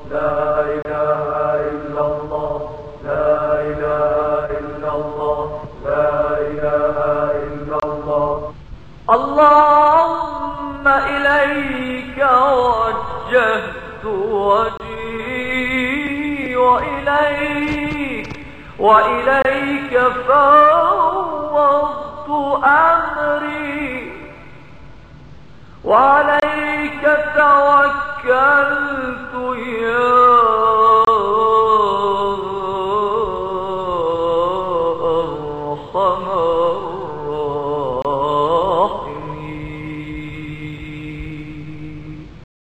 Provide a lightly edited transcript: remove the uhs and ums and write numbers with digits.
لا إله إلا الله لا إله إلا الله لا إله إلا الله. اللهم إليك وجهت وجهي وإليك فوضت أمري وعليك توكلت